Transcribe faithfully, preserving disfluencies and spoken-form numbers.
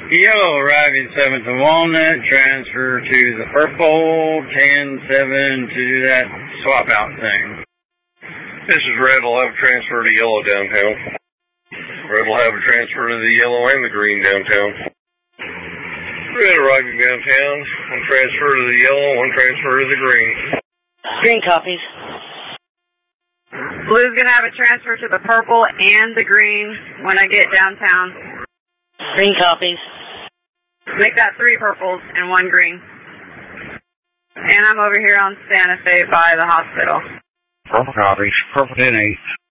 Yellow arriving seven to Walnut, transfer to the purple, ten seven to do that swap out thing. This is Red, will have a transfer to yellow downtown. Red will have a transfer to the yellow and the green downtown. Red arriving downtown, one transfer to the yellow, one transfer to the green. Green copies. Blue's going to have a transfer to the purple and the green when I get downtown. Green copies. Make that three purples and one green. And I'm over here on Santa Fe by the hospital. Purple copies. Purple ten eight.